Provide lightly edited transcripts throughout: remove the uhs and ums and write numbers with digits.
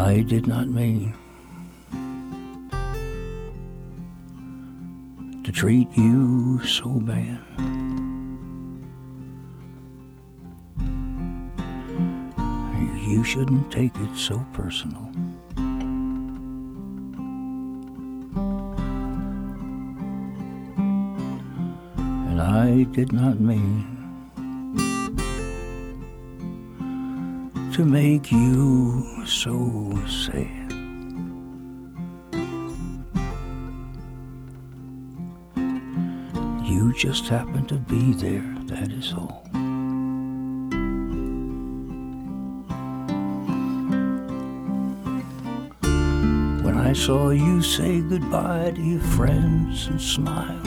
I did not mean to treat you so bad. You shouldn't take it so personal. And I did not mean to make you so sad. You just happened to be there, that is all. When I saw you say goodbye to your friends and smile,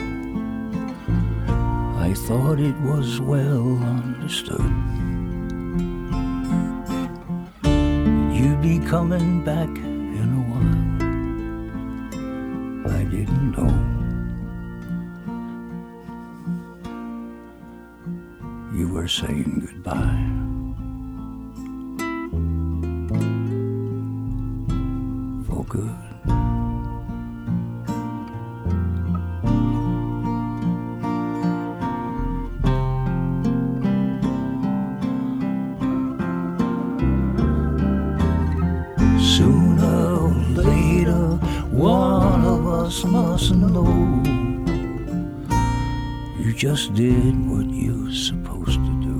I thought it was well understood. You'd be coming back in a while. I didn't know. You were saying goodbye. For good. Sooner or later, one of us must know. You just did what you were supposed to do.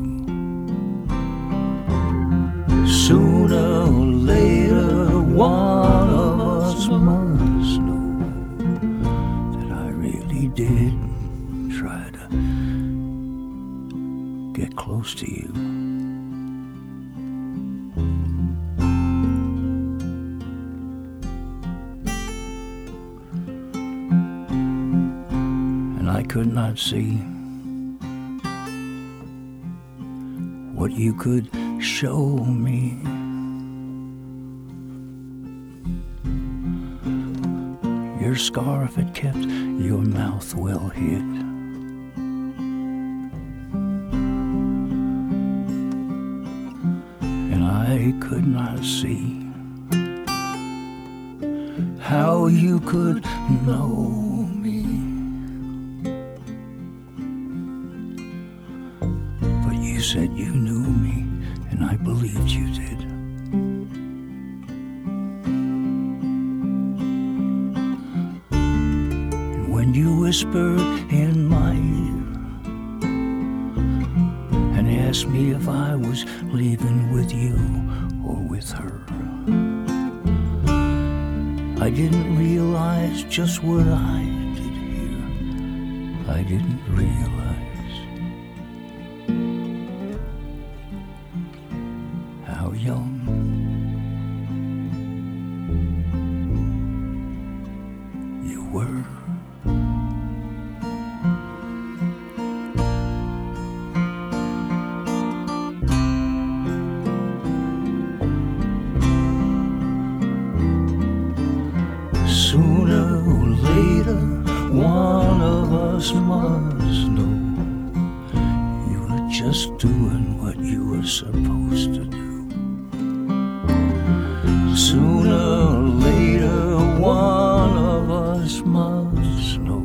Sooner or later, one of us must know that I really did try to get close to you. And I could not see what you could show me. Your scarf had kept your mouth well hid. And I could not see how you could know me. But you said you knew me, and I believed you did. And when you whispered in my ear and asked me if I was leaving with you or with her, I didn't realize just what I did hear. I didn't realize how young you were. Sooner or later, one of us must know you were just doing what you were supposed to do. Sooner or later, one of us must know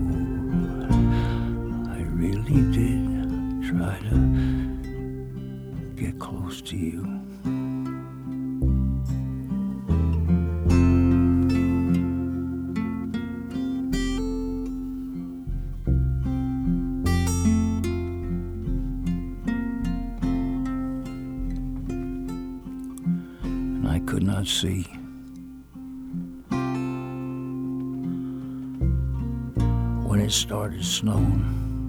I really did try to get close to you. I could not see when it started snowing.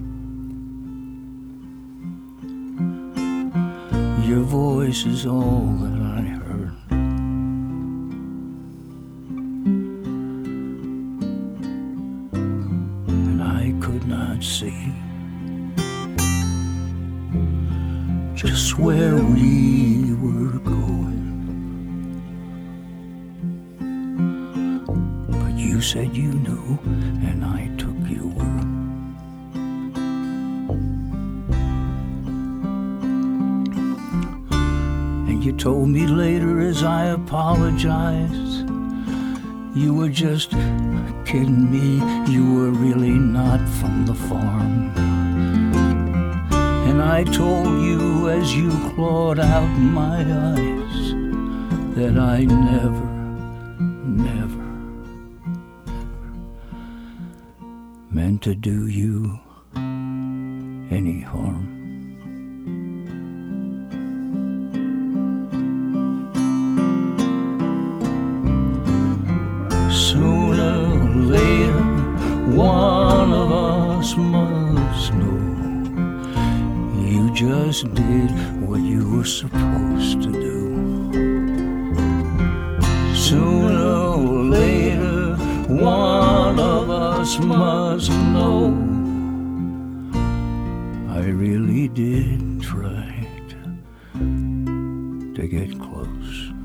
Your voice is all that I heard. And I could not see just where we were going. You said you knew, and I took your word. And You told me later as I apologized, you were just kidding me. You were really not from the farm. And I told you as you clawed out my eyes that I never meant to do you any harm. Sooner or later, one of us must know you just did what you were supposed to do. Sooner or later, one of us must know I really did try to get close.